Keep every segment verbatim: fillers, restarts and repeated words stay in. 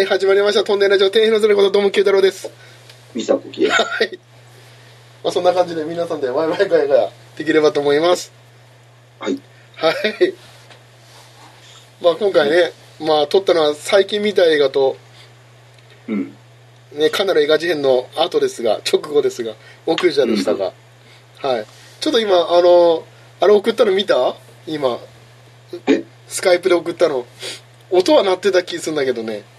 はい、始まりました。トンネルラジオ、天平のずれこと、どうも、九太郎です。 ミサコキです。 はい。まあ、そんな感じで、皆さんでワイワイガヤガヤできればと思います。 はい。 はい。まあ、今回ね、まあ、撮ったのは最近見た映画と、 うん。 ね、かなり映画事変の後ですが、直後ですが、奥者でしたが、うん、はい。ちょっと今、あの、あれ送ったの見た？今、 えスカイプで送ったの。音は鳴ってた気するんだけどね。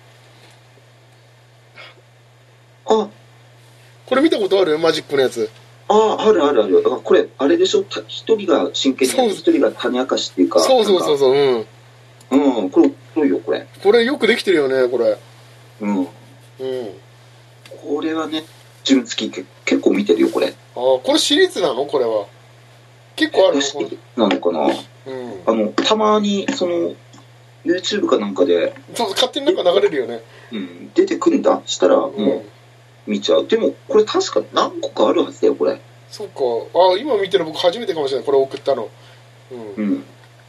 あ、 これ見たことある？マジックのやつ。 ああ、あるあるある。あ、これ、あれでしょ、一人が真剣にやって、一人が種明かしっていうか。 そうそうそうそう、うん。 うん、これ、これよ、これ。 これよくできてるよね、これ。 うん。うん。 これはね、自分好き、け結構見てるよ、これ。ああ、 これシリーズなの？これは。結構あるの？ シリーズなのかな、うん、あの、たまに、その、YouTube かなんかで。 そう、勝手になんか流れるよね。 うん、出てくんだ。したら、もう、見ちゃう。でも、これ確か何個かあるはずだよ、これ。 そっか。あ、今見てる僕初めてかもしれない。これ送ったの。 うん。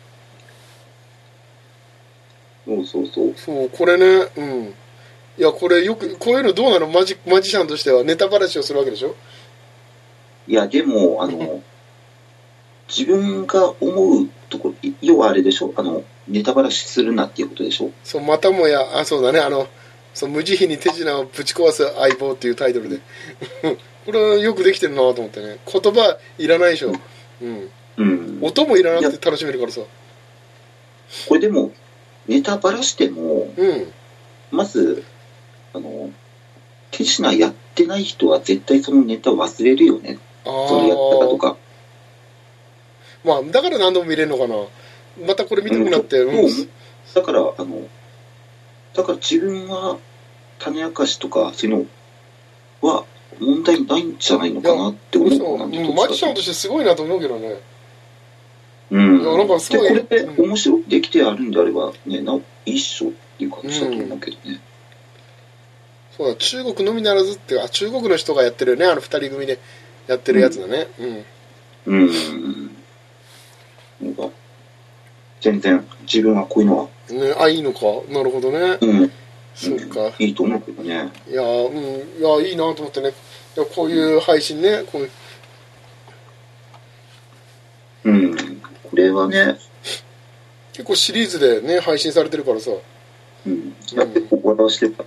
うん。そうそうそう。 そう、これね、うん。いや、これよく、こういうのどうなの？マジ、マジシャンとしてはネタばらしをするわけでしょ？ いや、でも、あの、自分が思うところ、要はあれでしょ、あの、ネタばらしするなっていうことでしょ。 そう、またもや、あ、そうだね、あの、そう、無慈悲に手品をぶち壊す相棒っていうタイトルで。これはよくできてるなと思ってね。言葉いらないでしょ。うん。うん。音もいらなくて楽しめるからさ。 これでも、ネタばらしても、 うん。 まず、あの、手品やってない人は絶対そのネタ忘れるよね。 ああ。 それやったかとか。 まあ、だから何度も見れるのかな。またこれ見たくなって。 うん、もう、だから、あの、だから自分は、種明かしとか、そういうのは、問題ないんじゃないのかなって思うかな。 うん、マジシャンとしてすごいなと思うけどね。 うん。 なんかすごい。 で、これで面白くできてあるんであれば、ね、な、いいっしょっていう感じだと思うけどね。うん、 そうだ、中国のみならずっていうか、中国の人がやってるよね、あの二人組でやってるやつだね。 うん。うん。なんか、全然、自分はこういうのは。 ね、あ、いいのか。なるほどね。 うん。 そうか、 うん。いいと思うけどね。 いや、うん、いや、いいなと思ってね。いや、こういう配信ね、こういう。 うん。これはね。 結構シリーズでね、配信されてるからさ。 うん。いや、結構笑わしてた。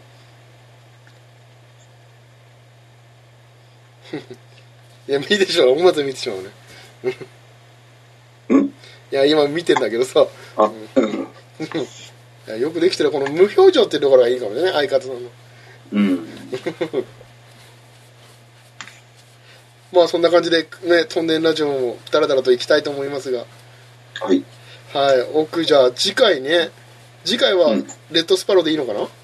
いや、見でしょ。思わず見てしまうね。 うん？いや、今見てんだけどさ。 あ、うん。 いや、よくできてる。この無表情っていうところがいいかもね、相方さんの。 うん。 まあそんな感じでね、トンネルラジオもダラダラと行きたいと思いますが。 はい。 はい。奥じゃあ次回ね、次回はレッドスパローでいいのかな？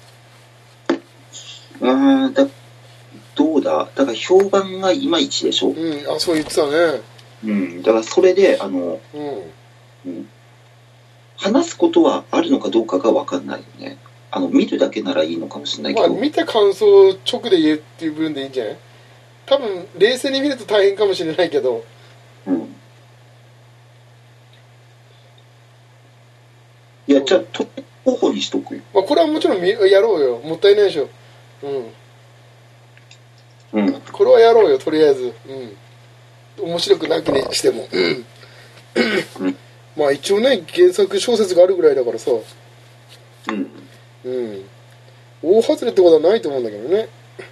うん、だ、どうだ。だから評判がいまいちでしょ。 うん、あ、そう言ってたね。 うん、だからそれで、あの、うん。うん、話すことはあるのかどうかが分かんないよね。あの、見るだけならいいのかもしれないけど。 まあ見た感想を直で言うっていう部分でいいんじゃない？多分冷静に見ると大変かもしれないけど。 うん。いや、じゃあ、と候補にしとくよ。 まあこれはもちろんやろうよ。もったいないでしょ。うん。うん。これはやろうよ、とりあえず。うん。面白くなくにしても。うん。うん、まあ一応ね、原作小説があるぐらいだからさ。 うん。 うん。大外れってことはないと思うんだけどね。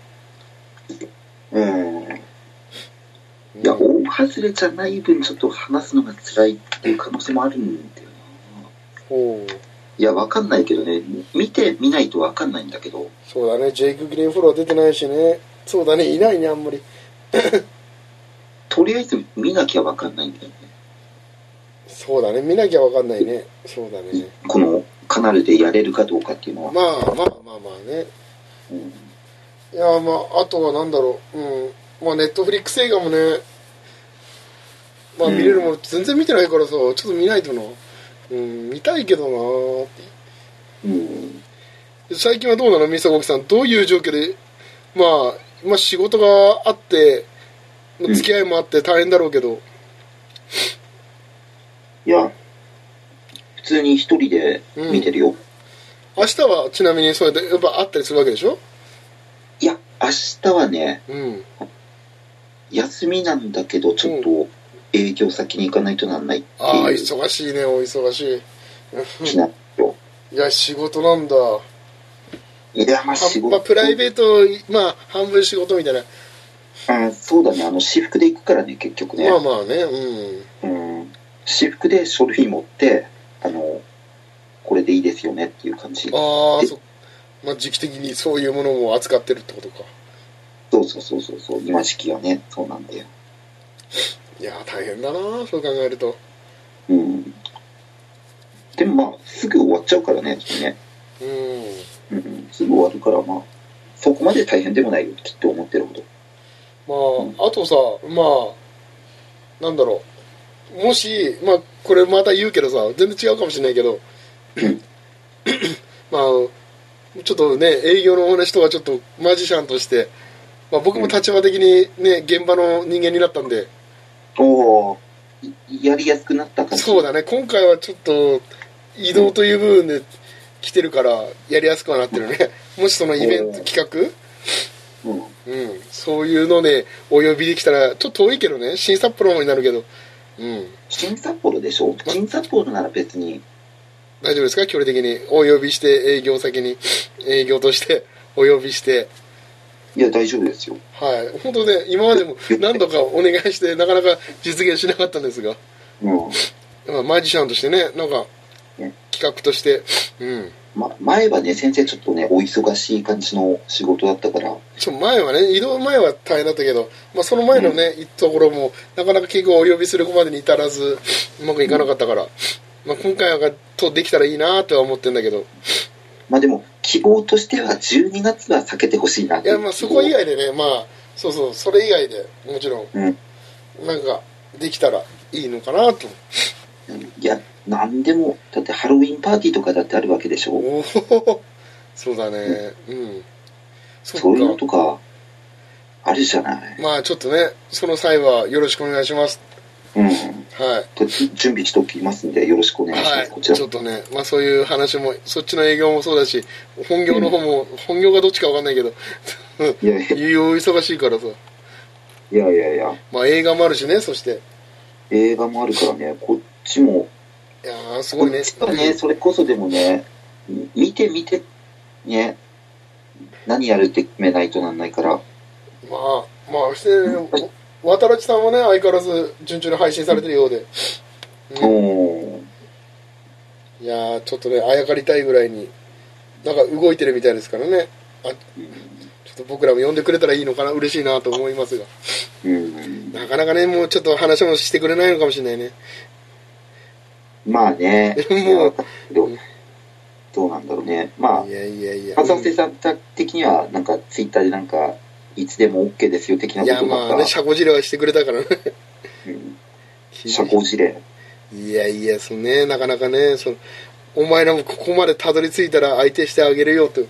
うん。いや、大外れじゃない分、ちょっと話すのが辛いっていう可能性もあるんだよな。 ほう。 いや、わかんないけどね。見てみないとわかんないんだけど。 そうだね、ジェイク・グリーンフォロー出てないしね。そうだね、いないね、あんまり。 とりあえず見なきゃわかんないんだよね。そうだね、見なきゃわかんないね。そうだね。 このカナルでやれるかどうかっていうのは。 まあまあまあまあね。うん、いや、まあ、あとはなんだろう。うん。まあ、ネットフリックス映画もね、まあ見れるもの全然見てないからさ、ちょっと見ないとな。うん、見たいけどなーって。うん。最近はどうなの、みさこきさん。どういう状況で、まあ、まあ仕事があって、付き合いもあって大変だろうけど。 いや、普通に一人で見てるよ。 明日はちなみにそれでやっぱあったりするわけでしょ？ いや、明日はね、 うん。 休みなんだけど、ちょっと営業先に行かないとなんないっていう。 ああ、忙しいね、お忙しい。 日なんよ。 いや、仕事なんだ。 いや、まあ仕事。 まあ、プライベート、まあ、半分仕事みたいな。 あ、そうだね、あの、私服で行くからね、結局ね。 まあまあね、うん。 うん。私服で書類持って、あの、これでいいですよねっていう感じ。 ああ、そまあ、時期的にそういうものも扱ってるってことか。 そうそうそうそうそう、今時期はね、そうなんだよ。 いや、大変だな、そう考えると。 うん。でもまあ、すぐ終わっちゃうからね、ね。 うん。 うん、すぐ終わるから、まあ、そこまで大変でもないよ、きっと思ってるほど。 まあ、あとさ、まあ、なんだろう。もし、まあ、これまた言うけどさ、全然違うかもしれないけど、まあ、ちょっとね、営業のお話とはちょっとマジシャンとして、まあ、僕も立場的にね、現場の人間になったんで、 おー、やりやすくなった感じ。 そうだね、今回はちょっと移動という部分で来てるからやりやすくはなってるね。もしそのイベント企画、うん、うん、そういうのでお呼びできたら、ちょっと遠いけどね、新札幌の方になるけど、うん、 新札幌でしょ？新札幌なら別に大丈夫ですか？距離的にお呼びして、営業先に営業としてお呼びして。 いや、大丈夫ですよ。 はい、本当ね、今までも何度かお願いしてなかなか実現しなかったんですが、うん、マジシャンとしてね、なんか企画として、うん、 ま、前はね、先生ちょっとね、お忙しい感じの仕事だったから。 ちょ前はね、移動前は大変だったけど、まあ、その前のね、うん、ところもなかなか結構お呼びするまでに至らずうまくいかなかったから、うん、まあ、今回はとできたらいいなとは思ってるんだけど、 まあでも希望としてはじゅうにがつは避けてほしいなって。 いや、まあそこ以外でね、まあそうそう、それ以外でもちろん、うん、なんかできたらいいのかなと。 いや、なんでも、だってハロウィンパーティーとかだってあるわけでしょ。おお、 そうだね、うん、うん、 そ, そういうのとかあるじゃない。 まあちょっとね、その際はよろしくお願いします。 うん、はい。準備しておきますんでよろしくお願いします。はい、こちらちょっとね、まあそういう話も、そっちの営業もそうだし、本業の方も、うん、本業がどっちかわかんないけど、いやいや忙しいからさ。 いやいやいや。 まあ映画もあるしね、そして。 映画もあるからね、こっちも。 いやー、すごいね。 こっちはね、それこそでもね、見て見て、ね、何やるって決めないとなんないから。 まあ、まあ、して、渡良さんはね、相変わらず順調に配信されてるようで。うん、いやー、ちょっとね、あやかりたいぐらいに、なんか動いてるみたいですからね。あ、ちょっと僕らも呼んでくれたらいいのかな、嬉しいなと思いますが。うん、なかなかね、もうちょっと話もしてくれないのかもしれないね。 まあね。 もう、 どうなんだろうね。まあ、 いやいやいや。 浅瀬さん的には、なんか、ツイッターでなんか、いつでも OK ですよ的なことが。 いや、まあね、社交辞令はしてくれたからね。 うん、社交辞令。 いやいや、そのね、なかなかね、その、お前らもここまでたどり着いたら相手してあげるよと。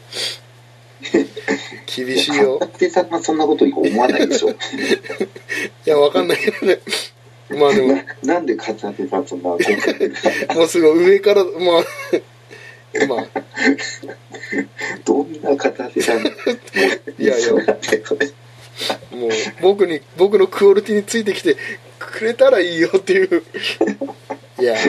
厳しいよ。 浅瀬さんはそんなこと思わないでしょ。いや、わかんないけどね。まあでも。 な, なんで片手さんそんな。もうすぐ上から、まあ、まあ。 どんな片手さん。いやいや。もう僕に、僕のクオリティについてきてくれたらいいよっていう。いや。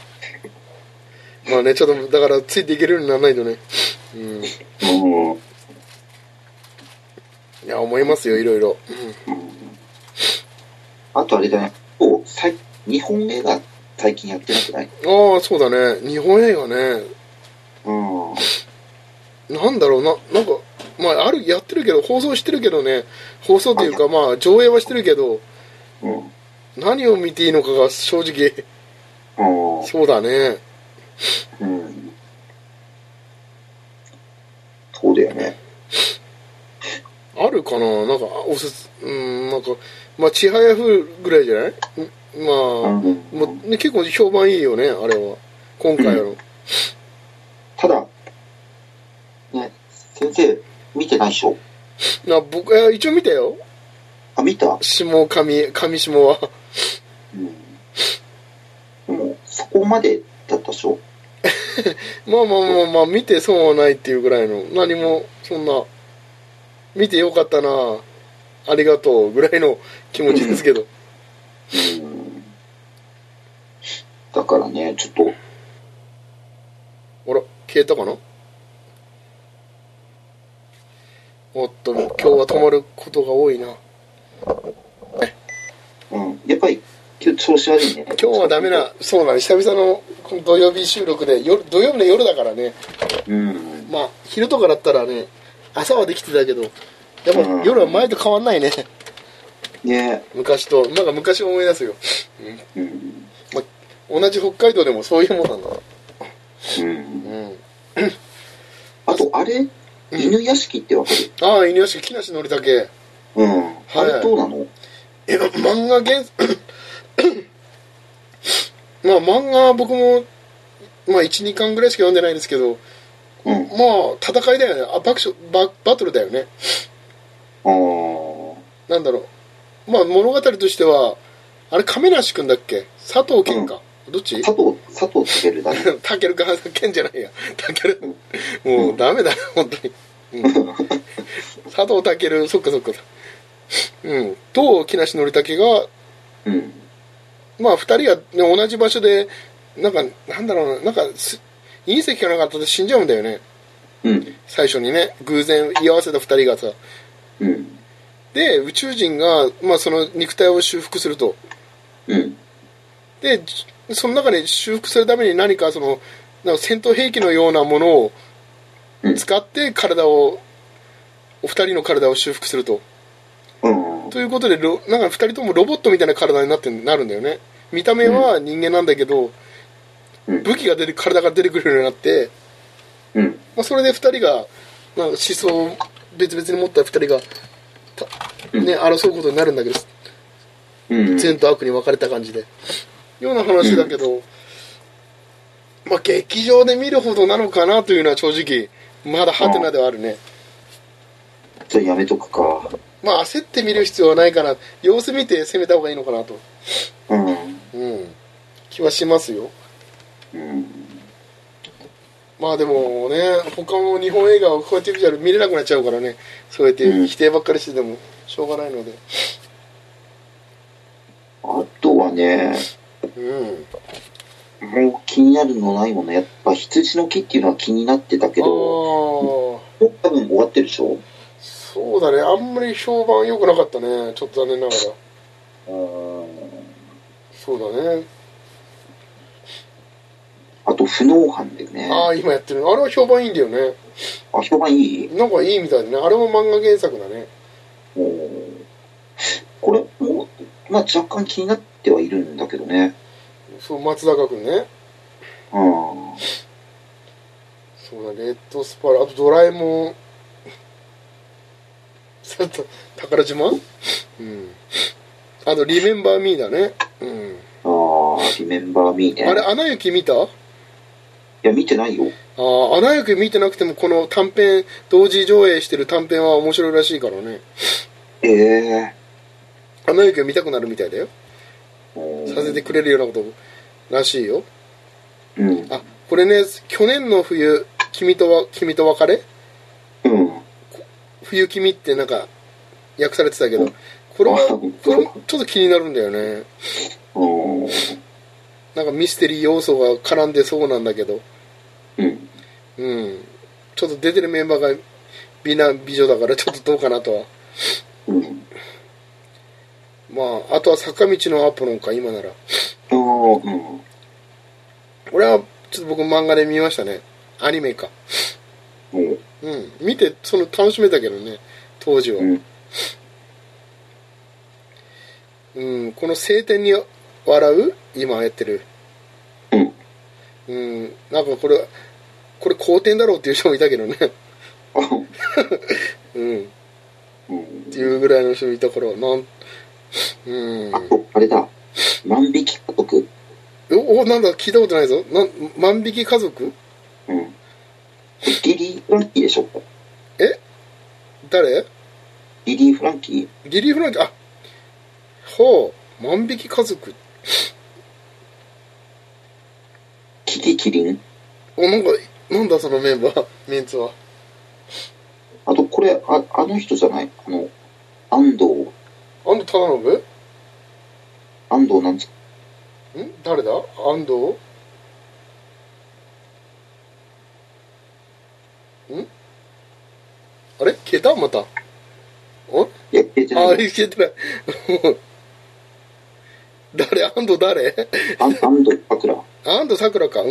まあね、ちょっと、だからついていけるようにならないとね。うん。うん、いや、思いますよ、いろいろ。うん、 あとあれだね。お、さい日本映画最近やってなくない？ ああ、そうだね。日本映画ね。うん。なんだろうな、なんか、まあ、ある、やってるけど、放送してるけどね、放送というか、まあ、上映はしてるけど、うん、何を見ていいのかが正直、うん、そうだね。 うん。そうだよね。 あるかな、なんか、おすす、うん、なんか、まあ、ちはやふぐらいじゃない？まあ、うんまあね、結構評判いいよね、あれは。今回の。うん、 ただ、ね、先生、見てないでしょ？ な、僕、一応見たよ。 あ、見た？ 下上、上下は。 うん。でも、そこまでだったでしょ？ まあまあまあまあ見て損はないっていうぐらいの、何もそんな見てよかったなありがとうぐらいの気持ちですけど。 うん。だからね、ちょっと。 あら、消えたかな。おっと、今日は止まることが多いな。 うん。やっぱり、今日調子悪いね。 今日はダメな、そうなの、久々のこの土曜日収録で、夜土曜日の夜だからね。 うん。 まあ、昼とかだったらね、朝はできてたけど、やっぱ夜は前と変わんないね。 ね、 昔と、なんか昔を思い出すよ。 うん。うん、 まあ、同じ北海道でもそういうもんなんだ。 うん。 うん。 あと、あれ、うん、犬屋敷ってわかる？ ああ、犬屋敷、木梨憲武。 うん。はい、あれどうなの？ え、漫画原まあ漫画は僕も、まあいち、にかんぐらいしか読んでないですけど、うん、まあ戦いだよね。あ、バクショバ、バトルだよね。 ああ。 なんだろう。まあ物語としては、あれ亀梨くんだっけ？佐藤健か。うん、どっち？ 佐藤、佐藤健だね。 健か、健じゃないや。健。もうダメだよ、本当に。うん、佐藤健、そっかそっか。うん。と、木梨憲武が、うん。まあ二人が、ね、同じ場所で、なんか、なんだろうな、なんか、隕石がなかったら死んじゃうんだよね。うん。最初にね、偶然居合わせた二人がさ。うん。で、宇宙人が、まあその肉体を修復すると。うん。で、その中で修復するために何かその、なんか戦闘兵器のようなものを使って体を、お二人の体を修復すると。うん。ということで、なんか二人ともロボットみたいな体になってなるんだよね。見た目は人間なんだけど、うん、武器が出て、体が出てくるようになって、うん。まあ、それで二人が、なんか思想を別々に持った二人が、ね、争うことになるんだけど、うん。善と悪に分かれた感じで。ような話だけど、うん、まあ劇場で見るほどなのかなというのは正直、まだハテナではあるね。 じゃあやめとくか。 まあ焦って見る必要はないかな。様子見て攻めた方がいいのかなと。うん。うん。気はしますよ。うん。まあでもね、他の日本映画をこうやって見れなくなっちゃうからね。そうやって否定ばっかりしててもしょうがないので。 あとはね、うん。もう気になるのないもの。やっぱ羊の木っていうのは気になってたけど、多分終わってるでしょ？ そうだね、あんまり評判良くなかったね、ちょっと残念ながら。そうだね。 あと、不能犯だよね。 ああ、今やってる。あれは評判いいんだよね。 あ、評判いい？ なんかいいみたいでね。あれも漫画原作だね。 これ、もう、まあ若干気になってはいるんだけどね。 そう、松坂君ね。 うん。 そうだ、レッドスパラ、あとドラえもん。宝島？うん。あと、リメンバーミーだね。うん。 ああ、リメンバーミーね。 あれ、アナ雪見た？いや、見てないよ。 ああ、アナ雪見てなくても、この短編、同時上映してる短編は面白いらしいからね。 ええー。アナ雪を見たくなるみたいだよ。させてくれるようなことらしいよ。うん。あ、これね、去年の冬、君とは、君と別れ？うん。冬君ってなんか訳されてたけど、これはこれちょっと気になるんだよね。なんかミステリー要素が絡んでそうなんだけど、うん、うん、ちょっと出てるメンバーが美男美女だからちょっとどうかなとは、うん、まああとは坂道のアポロンか今なら、うん、俺はちょっと僕漫画で見ましたね。アニメか。うん、うん、見てその楽しめたけどね当時は、うんうん、この晴天に笑う今やってる、うんうん、なんかこれこれ好天だろうっていう人もいたけどねうん、うん、っていうぐらいの人もいたからなん、 うん、あとあれだ万引き家族おおなんだ聞いたことないぞなん万引き家族うんリリー・フランキーでしょ。 え誰？ リリー・フランキーリリー・フランキー、あ、ほう、万引き家族。 キキキリンお、なんか、なんだそのメンバー、メンツは。 あと、これ、あ、あの人じゃないあの、安藤。 安藤忠信？ 安藤なんつ、 ん誰だ安藤んあれ消えたまた。おいや、消えてないあ、あよ。 れ消えてない。誰安藤誰あ安藤さくら。 安藤サクラか。うん。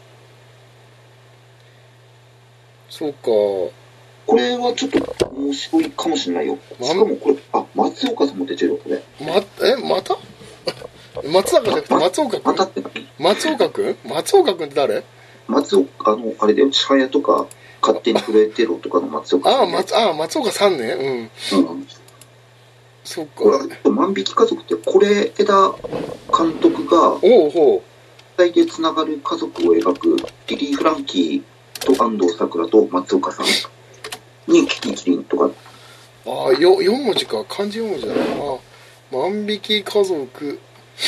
そうか。 これはちょっと面白いかもしれないよ。しかもこれ、あ、松岡さんも出てるよ、これ。 ま、え、また松坂じゃなくて松岡また君って松岡君松岡君って誰？ 松岡、あの、あれだよ、千早とか、勝手に震えてろとかの松岡さん、ね。 ああ、松、ああ、松岡さんね。うん。 うん。 そっか。 これ、万引き家族って、是枝監督が、 おうほう。 最でつながる家族を描く、リリー・フランキーと安藤サクラと松岡さんにキキキリンとか。 ああ、よ、よん文字か。漢字よん文字だな。万引き家族。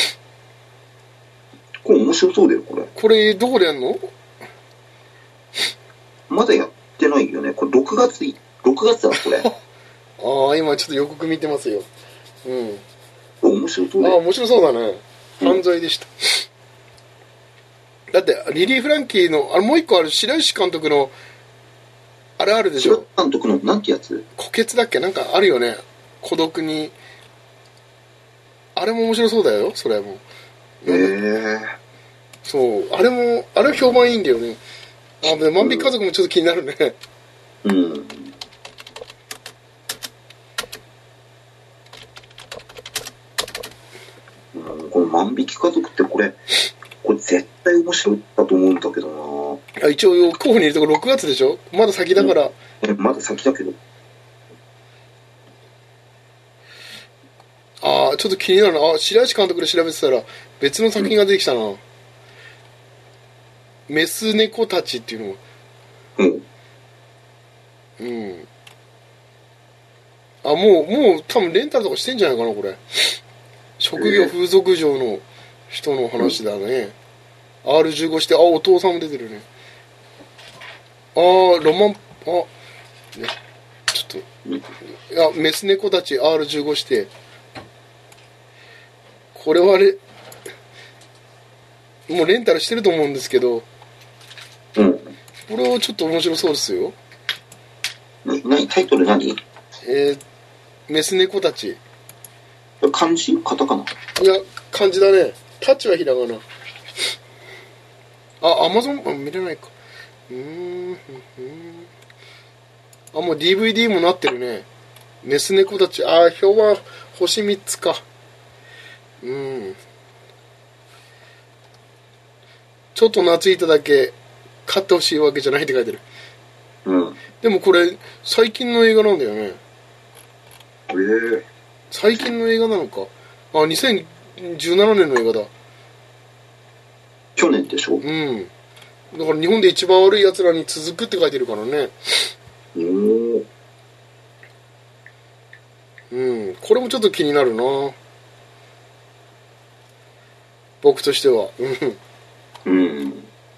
これ面白そうだよ、これ。 これ、どこでやんの？ まだやってないよね。これろくがつ、ろくがつだ、これ。 ああ、今ちょっと予告見てますよ。うん。 これ面白そうだああ、 よ。 面白そうだね。犯罪でした。だって、リリー・フランキーの、あれもう一個ある、白石監督の、あれあるでし白ょ。 監督の、なんてやつ？ 虎穴だっけなんかあるよね。孤独に。あれも面白そうだよ、それも。 へえ。 そう、あれも、あれ評判いいんだよね。あ、で、万引き家族もちょっと気になるね。 うん。うん、この万引き家族ってこれ、これ絶対面白いだと思うんだけどあ、一応候補にいるところろくがつでしょ。まだ先だから。 な。え、まだ先だけど。 ああ、ちょっと気になるな。あ、白石監督で調べてたら別の作品が出てきたな。うん、メス猫たちっていうのも。 うん。 うん。あ、もう、もう多分レンタルとかしてんじゃないかな、これ。職業風俗嬢の人の話だね。アールじゅうご して、あ、お父さんも出てるね。あー、ロマン、あ、ね、ちょっと、いや、メス猫たち アールじゅうご して、これはあれ、もうレンタルしてると思うんですけど、 うん。 これはちょっと面白そうですよ。 な、な、タイトル何？ えー、メス猫たち。 漢字？カタカナ？ いや、漢字だね。タッチはひらがな。あ、アマゾン、あ、見れないか。うーん、あ、もう ディーブイディー もなってるね。メス猫たち。あ、評判星みっつか。うん。ちょっと懐いただけ買ってほしいわけじゃないって書いてる。 うん。 でもこれ最近の映画なんだよね。 ええー。 最近の映画なのか。あ、にせんじゅうななねんの映画だ。 去年でしょ？ うん。だから日本で一番悪い奴らに続くって書いてるからね。 おー。 うん。これもちょっと気になるな。僕としては。 うん。うん。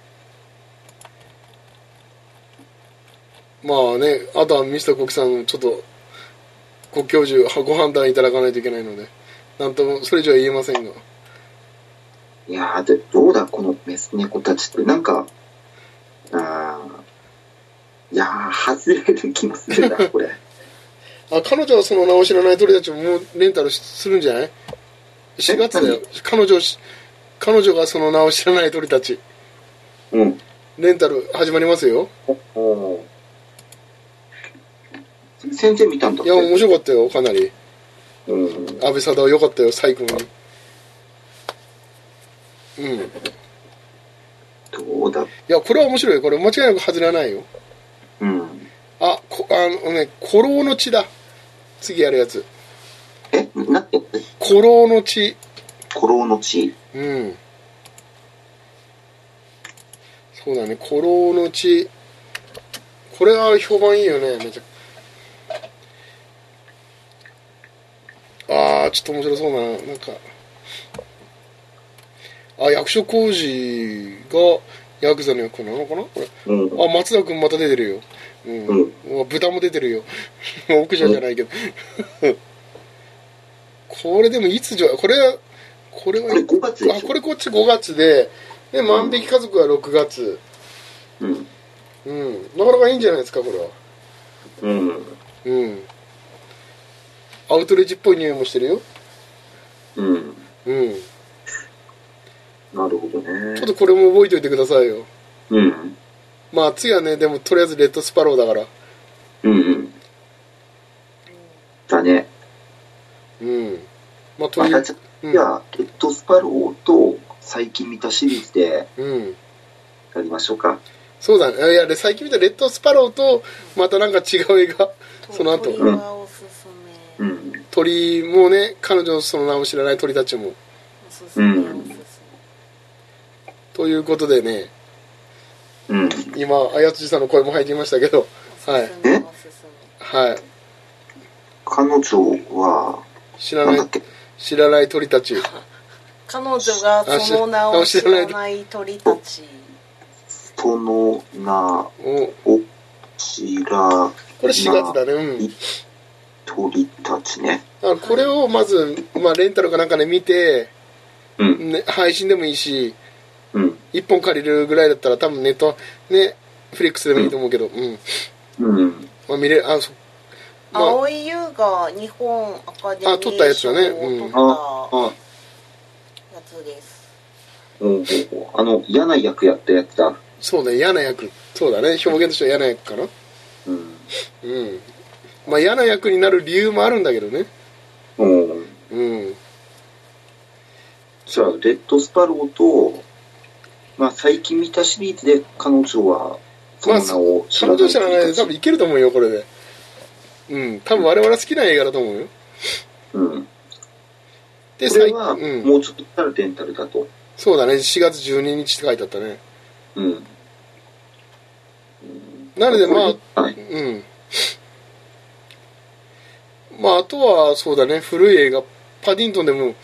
まあね、あとはミスターコキさん、ちょっとご教授ご判断いただかないといけないので、なんともそれ以上は言えませんが。 いやー、で、どうだ、このメス猫たちって、なんか、あー、いやー、外れる気もするな、これ。 あ、彼女はその名を知らない鳥たちももうレンタルするんじゃない？ しがつ だよ。彼女、彼女がその名を知らない鳥たち。 うん。 レンタル始まりますよ。 おお。先生見たんだって。 いや、面白かったよ、かなり。 うん。 安倍貞夫よかったよ、最高に。うん。 どうだ。 いや、これは面白いよ。これ間違いなく外れはないよ。 うん。 あ、こ、あのね、古老の血だ。次やるやつ。 え、なんて？ 古老の血。 古老の血。 うん。そうだね、古老の血。これは評判いいよね、めちゃ。あー、ちょっと面白そうな、なんか。あ、役所広司がヤクザの役なのかなこれ、 うん、 あ、松田君また出てるよ。うん。うん、豚も出てるよ。奥者じゃないけど。これでもいつじゃ、これ、これは、 これごがつでしょ。 あ、これこっちごがつで、で、万引き家族はろくがつ。 うん。 うん。なかなかいいんじゃないですか、これは。 うん。 うん。アウトレッジっぽい匂いもしてるよ。 うん。 うん。 なるほどね。 ちょっとこれも覚えておいてくださいよ。 うん。 まあ次はね、でもとりあえずレッドスパローだから。 うんうん。だね。 うん。まあという。 またじゃ、うん、レッドスパローと最近見たシリーズで、うん。やりましょうか。 そうだね。いや、最近見たレッドスパローと、またなんか違う映画、その後。 鳥がおすすめ。うん。 鳥もね、彼女のその名を知らない鳥たちも。 おすすめ、うん、おすすめ。 ということでね、 うん、 今、あやつじさんの声も入っていましたけど、はい。 えはい。 彼女は、 知らない、知らない鳥たち。 彼女がその名を知らない鳥たち。 その名を知らない。 これしがつだね。うん。 鳥たちね。 あ、これをまず、まあ、レンタルかなんかで見て、 うんね、配信でもいいし、 うん、 いっぽん借りるぐらいだったら多分ネット、ね、フリックスでもいいと思うけど、うん。 うん。 まあ、見れる、あ、そ、 まあ、青井優が日本アカデミー賞を取ったやつです。 うん。あの、嫌な役やったやつだ。 そうね、嫌な役。そうだね、表現としては嫌な役かな。 うん。 うん。まあ、嫌な役になる理由もあるんだけどね。 うん。 うん。 じゃあ、レッドスパローと、まあ、最近見たシリーズで彼女はその名を知らない、まあ、彼女知らないで多分いけると思うよこれで。うん多分我々好きな映画だと思うよ。 うんでこれはもうちょっとしたらレンタルだと、うん、 そうだねしがつじゅうににちって書いてあったね。 うん、うん、 なのでまあ、はい、うんまああとはそうだね古い映画パディントンでも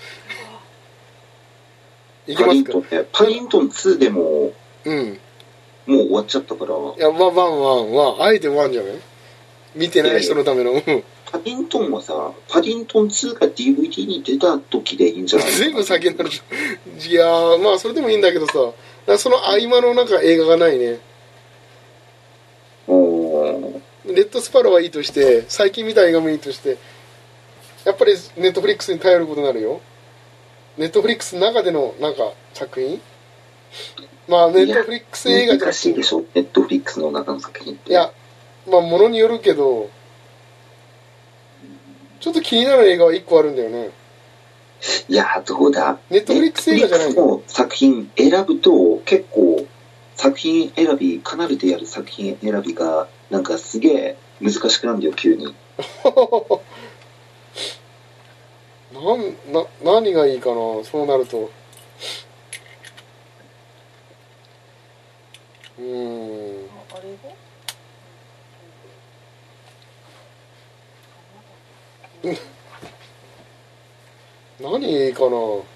いけますか。パディントンね、パディントンツーでも、 うん、 もう終わっちゃったから。いや、ワンワンワンは、あえてワンじゃない見てない人のための。 パディントンはさ、パディントンツーが ディーブイディー に出た時でいいんじゃないのかな。 ずいぶん先になる。いやー、まあそれでもいいんだけどさ、その合間のなんか映画がないね。 おレッドスパローはいいとして、最近見た映画もいいとして、やっぱりネットフリックスに頼ることになるよ。ネットフリックスの中でのなんか作品まあネットフリックス映画じゃ難しいでしょネットフリックスの中の作品って。 いやまあものによるけどちょっと気になる映画はいっこあるんだよね。 いやどうだネットフリックス映画じゃないネットフリックスの作品選ぶと結構作品選びカナルでやる作品選びがなんかすげえ難しくなるんだよ急に。 なんな何がいいかなそうなるとうーんあれが何いいかな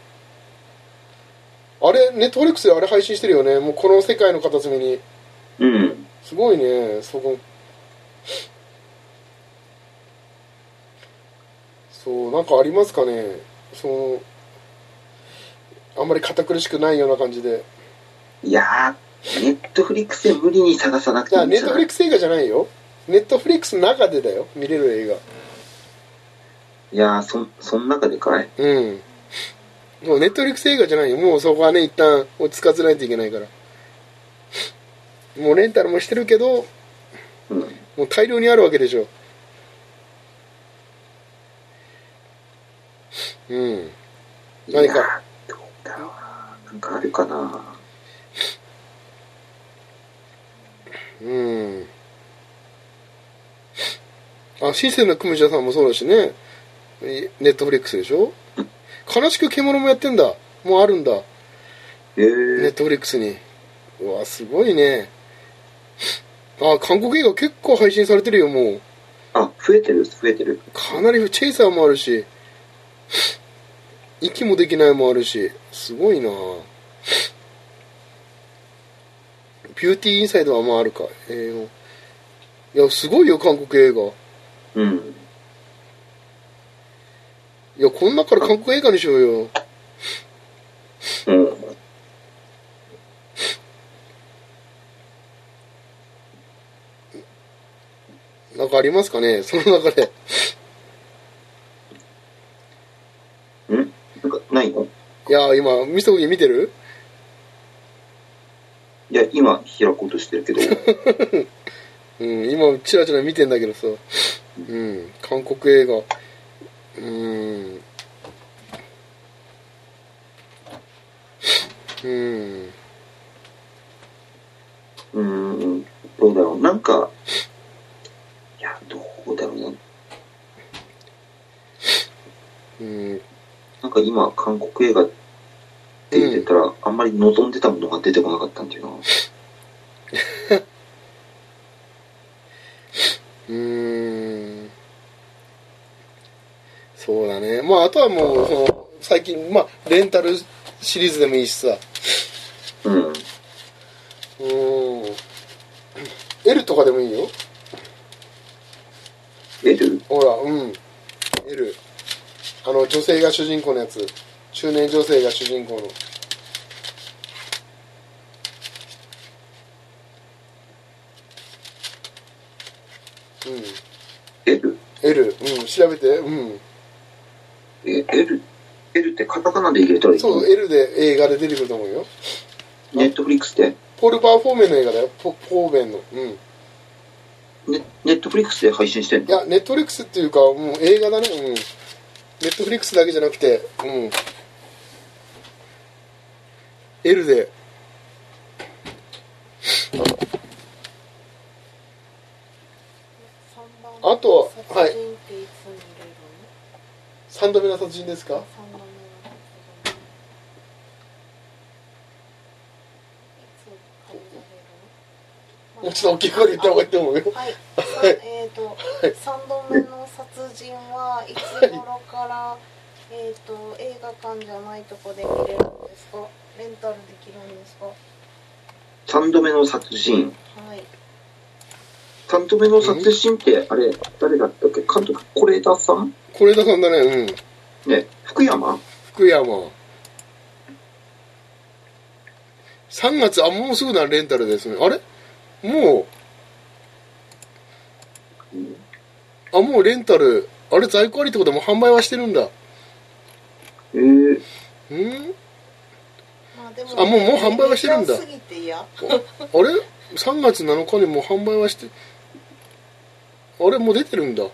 あれネットフリックスであれ配信してるよねもうこの世界の片隅に。 うんすごいねそこそうなんかありますかねそのあんまり堅苦しくないような感じで。 いやーネットフリックスで無理に探さなくていいんじゃない。 ネットフリックス映画じゃないよネットフリックスの中でだよ見れる映画。 いやーそその中でかい。 うんもうネットフリックス映画じゃないよもうそこはね一旦落ち着かせないといけないからもうレンタルもしてるけど、 うん、 もう大量にあるわけでしょ。うん何かどうだろうなんかあるかな。 うんあシステムのクムジャさんもそうだしねネットフリックスでしょ。悲しく獣もやってんだもうあるんだ、 えー、 ネットフリックスに。うわすごいね。あ韓国映画結構配信されてるよもう。 あ増えてる増えてるかなり。チェイサーもあるし息もできないもあるしすごいな。 ビューティーインサイドはまああるか。英語。いや、すごいよ、韓国映画。 うん。 いや、こん中から韓国映画にしようよ。 うん。 なんかありますかね、その中で。 ん？なんかないの？ いや、今、ミストコギ見てる？ いや、今開こうとしてるけど。 うん、今、チラチラ見てんだけどさ。うん、韓国映画。うん。うん。 うーん、どうだろう。なんか、いや、どうだろうな。 うん。 なんか今、韓国映画って言ってたら、うん、あんまり望んでたものが出てこなかったんだよな。 うーん。そうだね。まあ、あとはもう、その、最近、まあ、レンタルシリーズでもいいしさ。 うん。うーん。L とかでもいいよ。 L？ ほら、うん。L。あの、女性が主人公のやつ。中年女性が主人公の。うん。 L？ L。うん。調べて。うん。 え、L？L ってカタカナで入れたらいいの？ そう、L で映画で出てくると思うよ。 ネットフリックスで？ ポール・パーフォーメンの映画だよ。ポ、ポーベンの。うん。 ネ、ネットフリックスで配信してんの？ いや、ネットフリックスっていうか、もう映画だね。うん。ネットフリックスだけじゃなくて、うん。L で。あと、はい。さんどめの殺人ですか？もうちょっと大きい声で言った方がいいと思うよ。 はい。えっと、さんどめの殺人はいつ頃から、えっと、映画館じゃないとこで見れるんですか？レンタルできるんですか？ さんどめの殺人。 はい。 さんどめの殺人って、あれ、誰だったっけ？監督、是枝さん？ 是枝さんだね、うん。 ね、福山？ 福山。さんがつ、あ、もうすぐな、レンタルですね。あれ？もう、うん、あ、もうレンタル、あれ在庫ありってことはもう販売はしてるんだ。 へえー。 うんまあ、でもあ、もう、もう販売はしてるんだ。 過ぎていやあれ ?さんがつなのかにもう販売はして、あれもう出てるんだ。い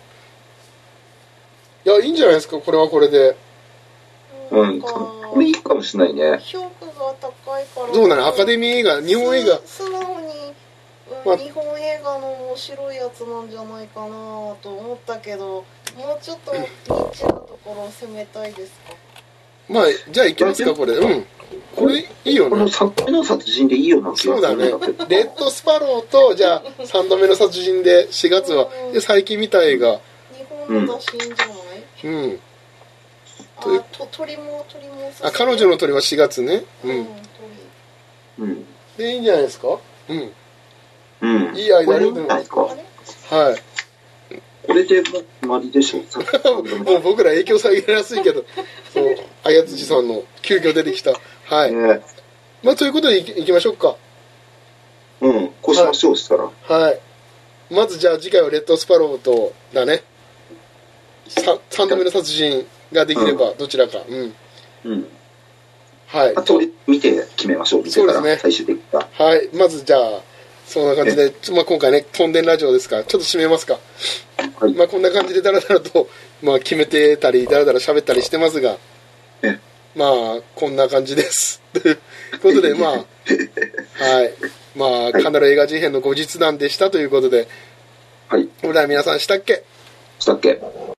や、いいんじゃないですか、これはこれで。 うん、これいいかもしれないね。 評価が高いから。 どうなの？アカデミー映画、日本映画。 素直に、うんまあ、日本映画の面白いやつなんじゃないかなと思ったけど、もうちょっとニッチなところを攻めたいですか？ まあ、じゃあ行きますか、これ。うん。これいいよね。 このさんどめの殺人でいいよな気がするんだけど。 そうだね。レッドスパローと、じゃあ、さんどめの殺人でしがつは、で、最近見た映画。 日本の打診じゃない？ うん。 あ、と鳥も、鳥も。 あ、彼女の鳥はしがつね。うん。 うん。 で、いいんじゃないですか？うん。 うん。 いい間ありがとうございますか？ はい。 これでもう決まりでしょう。 もう僕ら影響下げやすいけど、そう、あやつじさんの急遽出てきた。はい。ね、まあ、ということでいきましょうか。 うん、こうしましょう、したら。 はい。まずじゃあ次回はレッドスパローと、だね。さんどめの殺人ができればどちらか。うん。うん。はい。 あと、見て決めましょう、見てから。そうですね。最終的な。 はい。まずじゃあ、そんな感じで、まあ、今回ね、トンデンラジオですから、ちょっと締めますか。はい。まあ、こんな感じでダラダラと、まあ、決めてたり、ダラダラ喋ったりしてますが、まあ、こんな感じです。ということで、まあ、はい。まあ、カナル映画事変の後日談でしたということで、はい。それでは皆さん、したっけ？ したっけ？